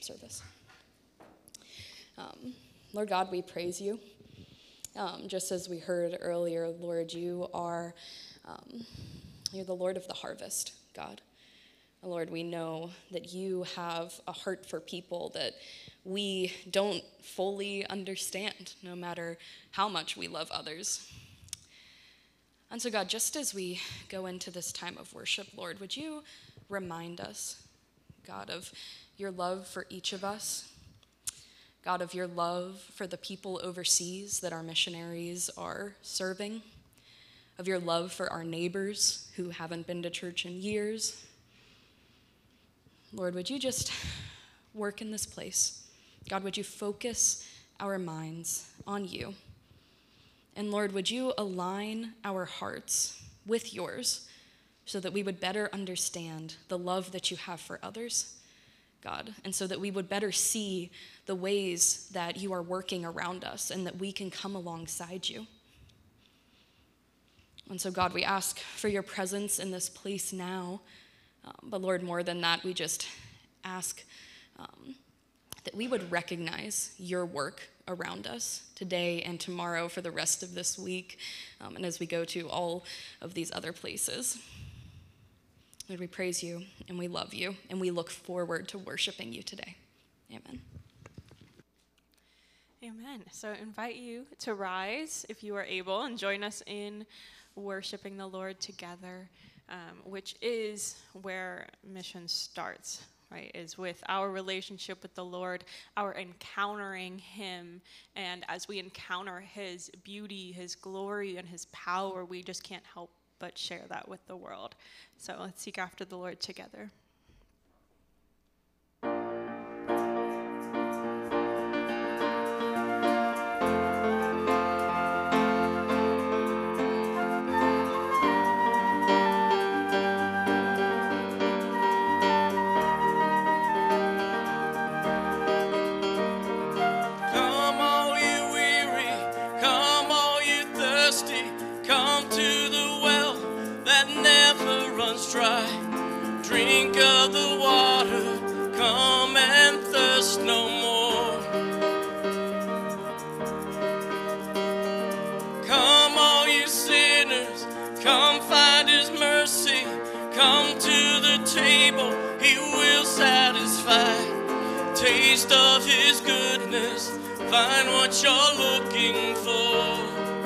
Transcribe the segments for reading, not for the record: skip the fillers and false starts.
service. Lord God, we praise you. Just as we heard earlier, Lord, you're the Lord of the harvest, God. Lord, we know that you have a heart for people that we don't fully understand, no matter how much we love others. And so, God, just as we go into this time of worship, Lord, would you remind us, God, of your love for each of us, God, of your love for the people overseas that our missionaries are serving, of your love for our neighbors who haven't been to church in years. Lord, would you just work in this place? God, would you focus our minds on you? And Lord, would you align our hearts with yours so that we would better understand the love that you have for others, God, and so that we would better see the ways that you are working around us and that we can come alongside you. And so, God, we ask for your presence in this place now. But Lord, more than that, we just ask that we would recognize your work around us today and tomorrow for the rest of this week, and as we go to all of these other places. Lord, we praise you and we love you and we look forward to worshiping you today. Amen. Amen. So I invite you to rise if you are able and join us in worshiping the Lord together, which is where mission starts, right? Is with our relationship with the Lord, our encountering him. And as we encounter his beauty, his glory, and his power, we just can't help but share that with the world. So let's seek after the Lord together. Dry, drink of the water, come and thirst no more. Come all you sinners, come find his mercy, come to the table, he will satisfy. Taste of his goodness, find what you're looking for.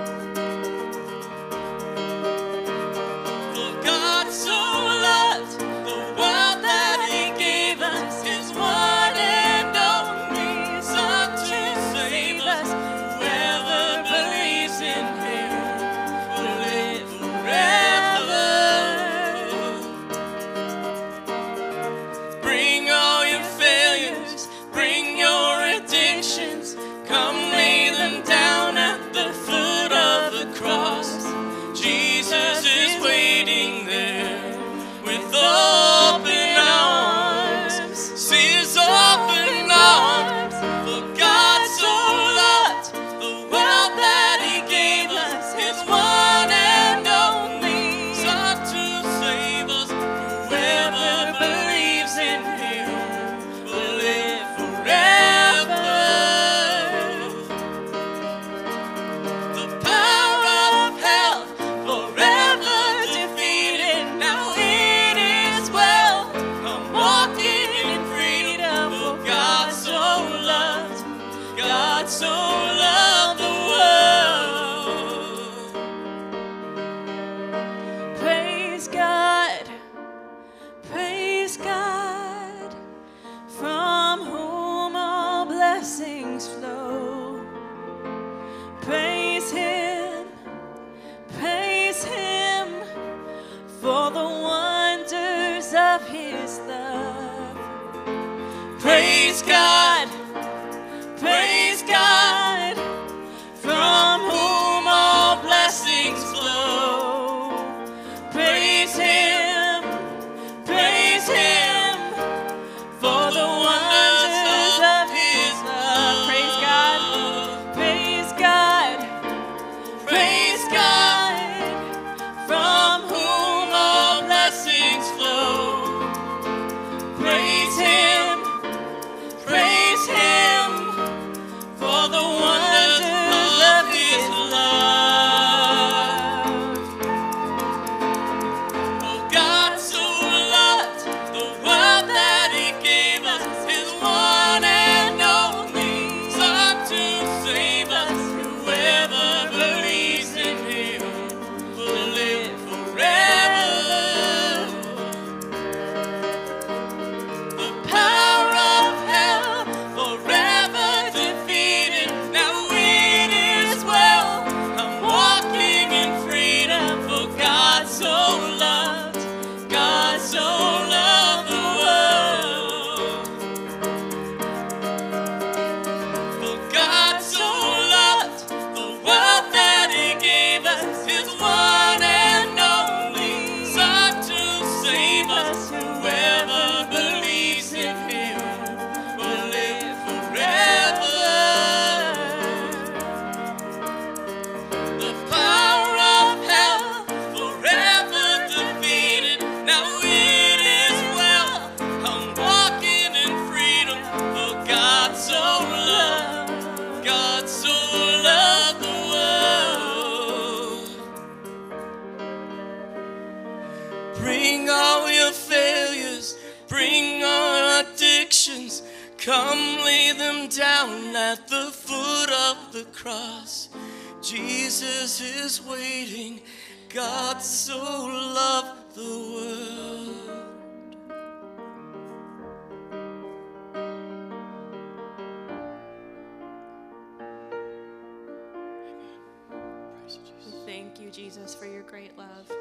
Praise God, from whom all blessings flow. Praise him, for the wonders of his love. Praise God, from whom all blessings flow. Praise him, Come lay them down at the foot of the cross. Jesus is waiting. God so loved the world. We thank you, Jesus, for your great love.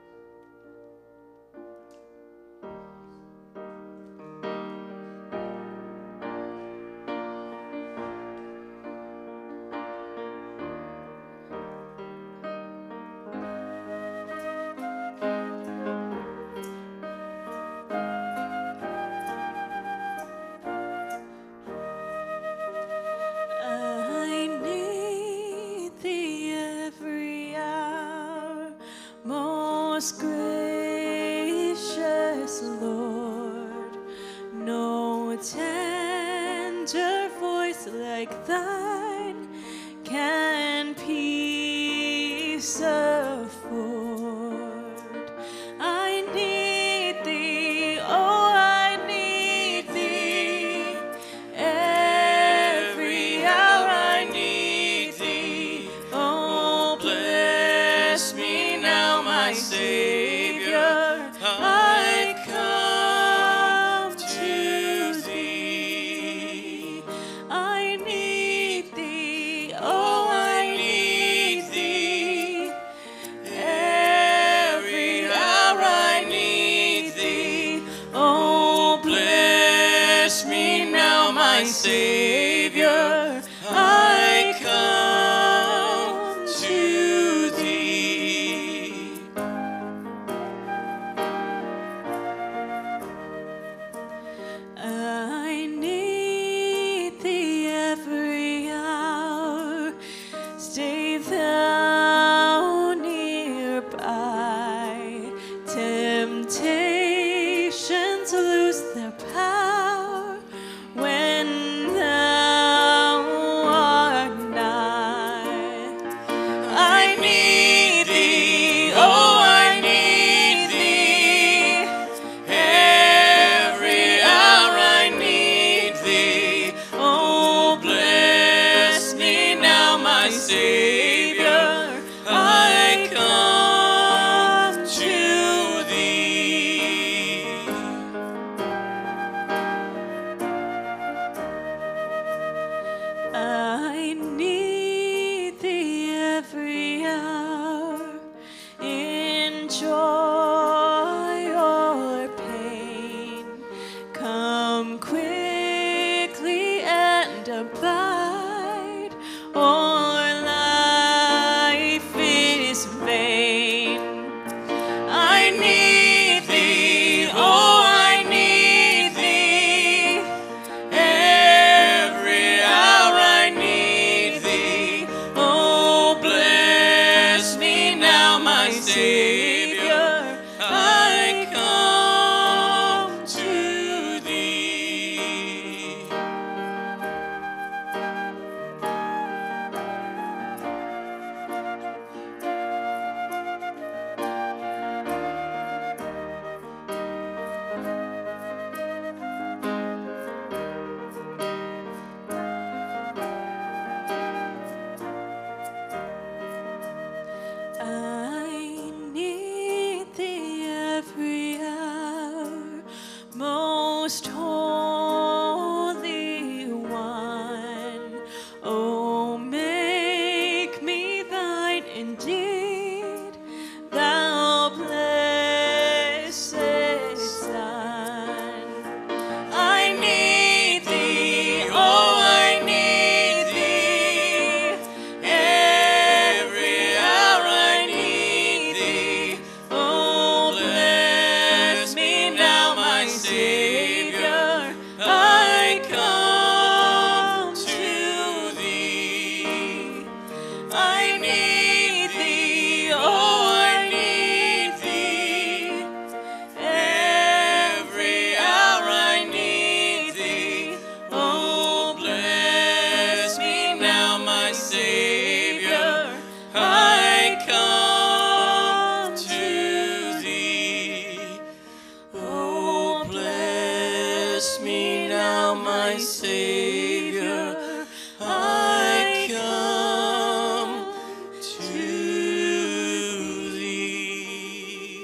I need thee every hour, most gracious Lord. No tender voice like thine can peace afford. I need thee, oh, I need thee. Every hour I need thee. Oh, bless me now, my Savior. I come to thee. I need thee. Oh, I need thee. Every hour I need thee. Oh, bless me now, my Savior. I come to thee. I need thee every hour. Stay thou nearby. Temptations lose their power when thou art nigh. I need thee, oh, I need thee. Every hour I need thee. Oh, bless me now, my Savior. I come to thee. I need thee every hour, in joy or pain. Come quickly and abide, or life is vain. I need thee, oh, I need thee. Every hour I need thee. Oh, bless me now, my Savior. I come to thee. my Savior, I come to thee.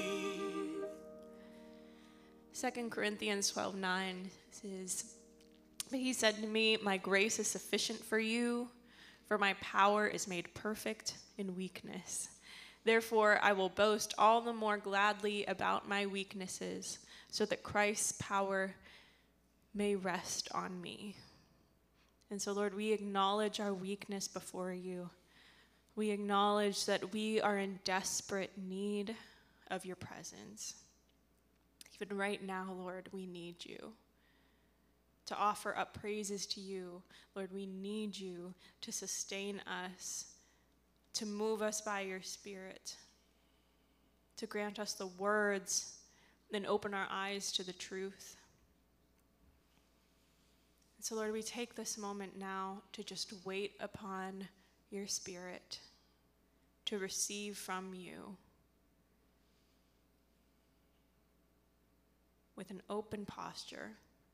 2 Corinthians 12:9 says, "But he said to me, my grace is sufficient for you, for my power is made perfect in weakness. Therefore, I will boast all the more gladly about my weaknesses, so that Christ's power may rest on me." And so, Lord, we acknowledge our weakness before you. We acknowledge that we are in desperate need of your presence. Even right now, Lord, we need you to offer up praises to you. Lord, we need you to sustain us, to move us by your Spirit, to grant us the words and open our eyes to the truth. And so, Lord, we take this moment now to just wait upon your Spirit, to receive from you with an open posture,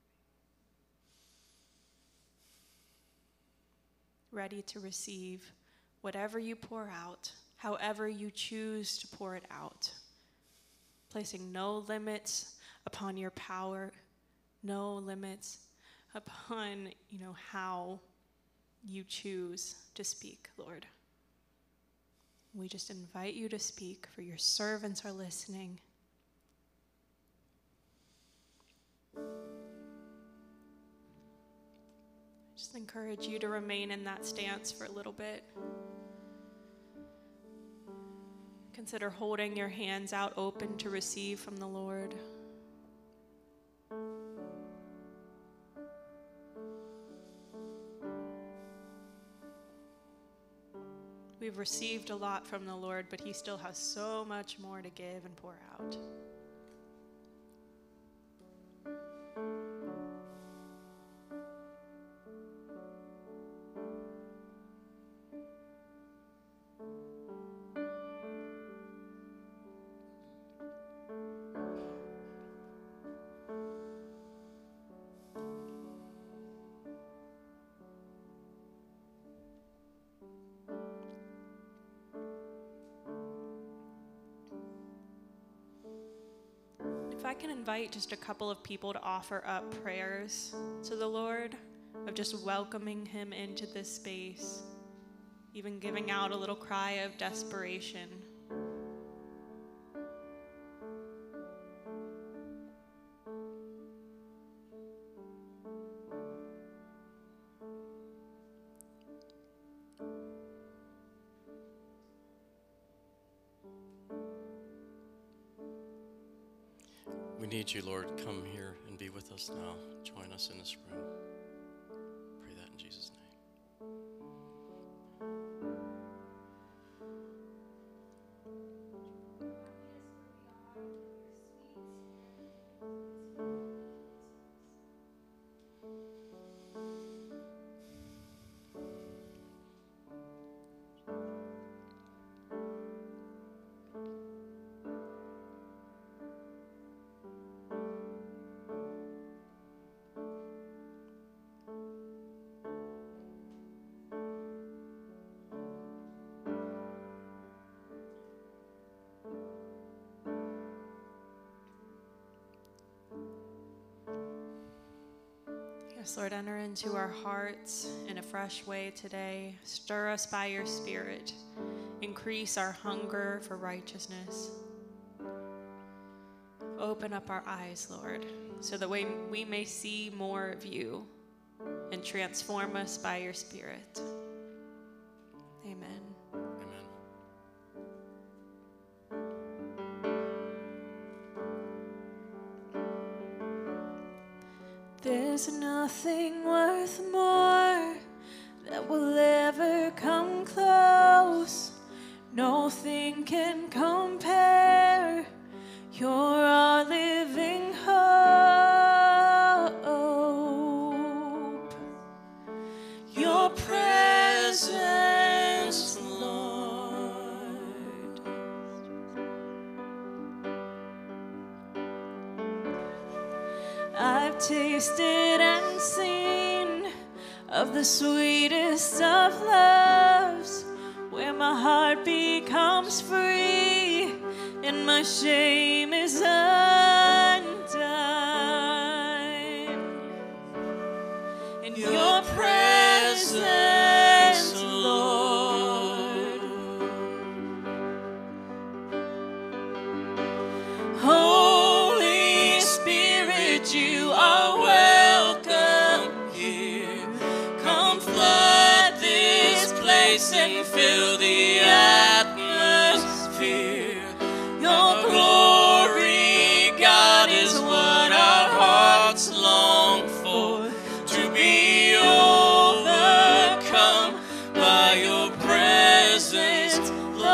ready to receive whatever you pour out, however you choose to pour it out, placing no limits upon your power, no limits upon, how you choose to speak, Lord. We just invite you to speak, for your servants are listening. Just encourage you to remain in that stance for a little bit. Consider holding your hands out open to receive from the Lord. We've received a lot from the Lord, but he still has so much more to give and pour out. If I can invite just a couple of people to offer up prayers to the Lord, of just welcoming him into this space, even giving out a little cry of desperation. We need you, Lord. Come here and be with us now. Join us in this room. Pray that in Jesus' name. Yes, Lord, enter into our hearts in a fresh way today. Stir us by your Spirit. Increase our hunger for righteousness. Open up our eyes, Lord, so that we may see more of you and transform us by your Spirit. Amen. Amen. There's nothing worth more that will ever come close. Nothing can compare. You're our living hope. Your presence of the sweetest of loves, where my heart becomes free and my shame is undone. In your presence, Lord, Holy Spirit, you are welcome here. Come flood this place and fill the atmosphere. Your glory, God, is what our hearts long for, to be overcome by your presence,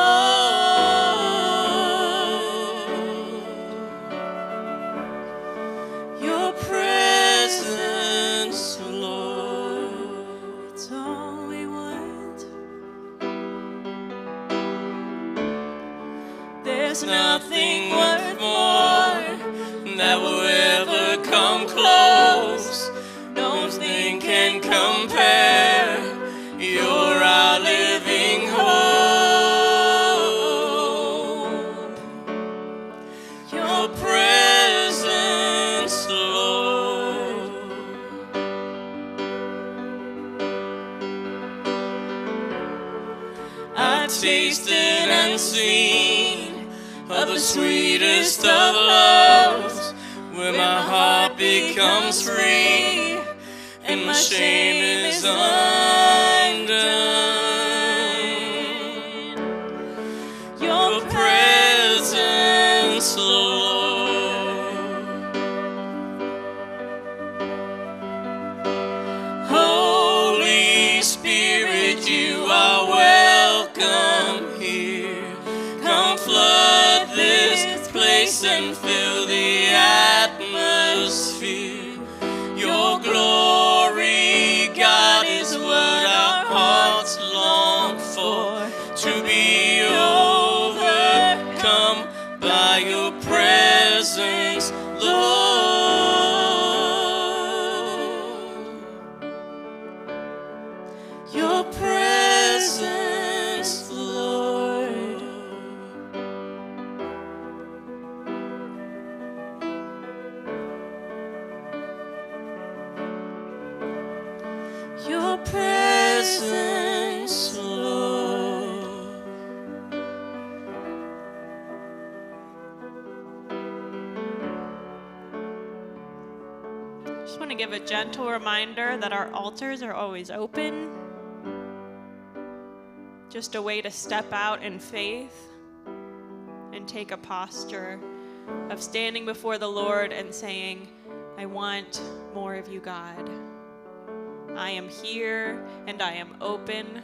Lord. Your presence, Lord. It's all we want. There's nothing worth more that will ever come close. Nothing can compare. You're our living hope. Your presence, Lord. I tasted and seen of the sweetest of loves, where my heart becomes free and my shame is undone. Your presence, Lord. Holy Spirit, you are welcome here. Come flood this place and fill the atmosphere. Your glory, God, is what our hearts long for, to be overcome by your presence, Lord. Your presence, Lord. Your presence, Lord. Just want to give a gentle reminder that our altars are always open. Just a way to step out in faith and take a posture of standing before the Lord and saying, I want more of you, God. I am here and I am open.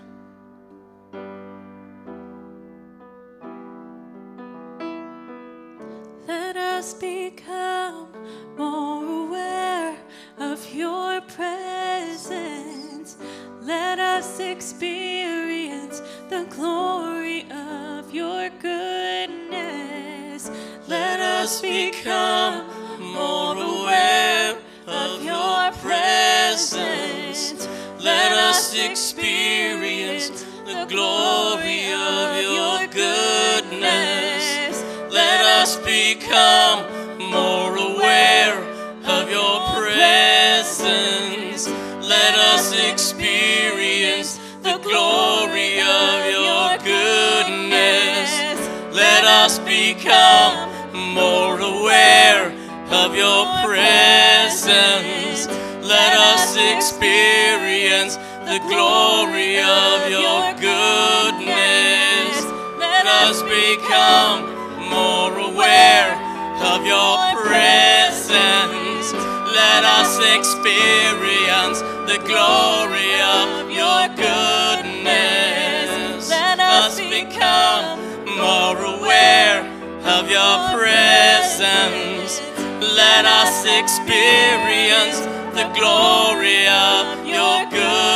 Let us become more aware of your presence. Let us experience the glory of your goodness. Let us become more aware of your presence. Let us experience the glory of your goodness. Let us become more aware of your presence. Let us experience the glory of your goodness. Let us become more aware of your presence. Let us experience the glory of your goodness. Let us become more aware of your presence. Let us experience the glory of your goodness. Let us become more aware of your presence. Let us experience the glory of your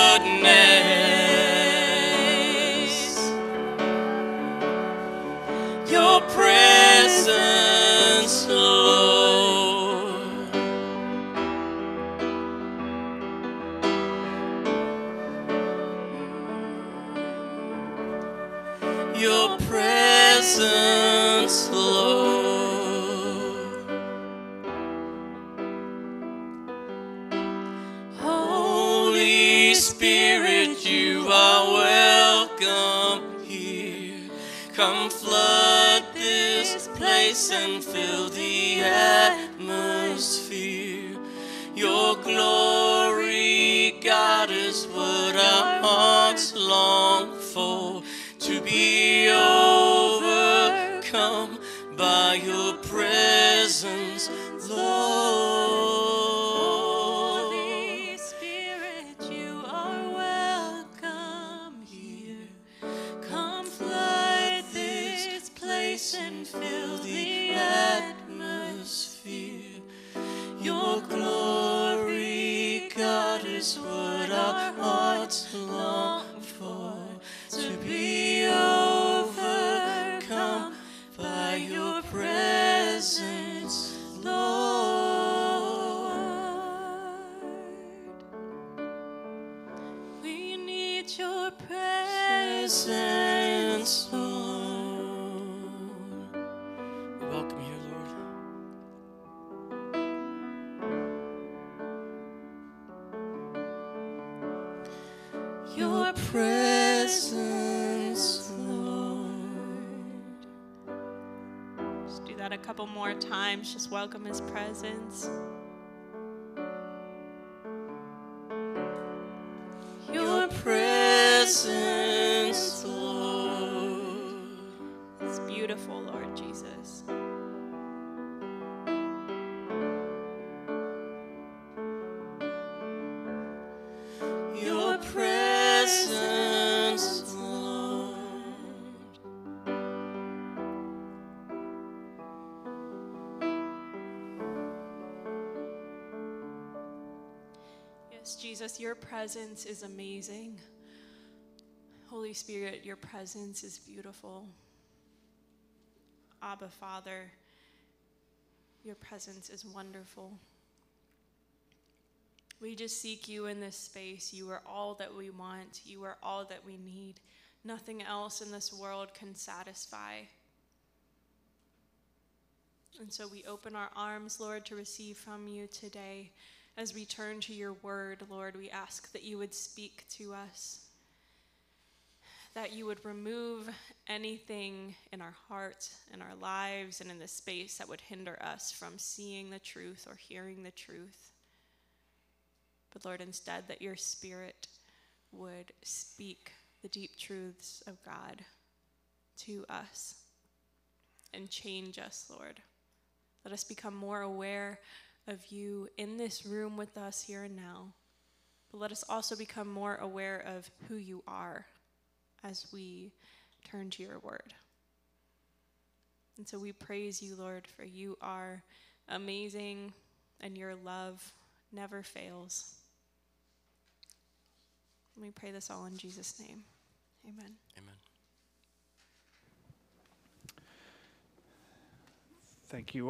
goodness. Your presence, Lord. your presence, Lord. Holy Spirit, you are welcome here. Come flood this place and fill the atmosphere. Your glory, God, is what our hearts long for, to be overcome by your presence, Lord. Holy Spirit, you are welcome here. Come flood this place and fill the atmosphere. Your glory, God, is what our hearts long for, to be overcome by your presence, Lord. We need your presence, Lord. We welcome you, Lord. Your presence, Lord. Just do that a couple more times. Just welcome his presence. Your presence, Lord. It's beautiful, Lord Jesus. Your presence, Lord. Yes, Jesus, your presence is amazing. Holy Spirit, your presence is beautiful. Abba, Father, your presence is wonderful. We just seek you in this space. You are all that we want. You are all that we need. Nothing else in this world can satisfy. And so we open our arms, Lord, to receive from you today. As we turn to your word, Lord, we ask that you would speak to us, that you would remove anything in our hearts, in our lives, and in this space that would hinder us from seeing the truth or hearing the truth. But Lord, instead that your Spirit would speak the deep truths of God to us and change us, Lord. Let us become more aware of you in this room with us here and now. But let us also become more aware of who you are as we turn to your word. And so we praise you, Lord, for you are amazing and your love never fails. And we pray this all in Jesus' name. Amen. Amen. Thank you.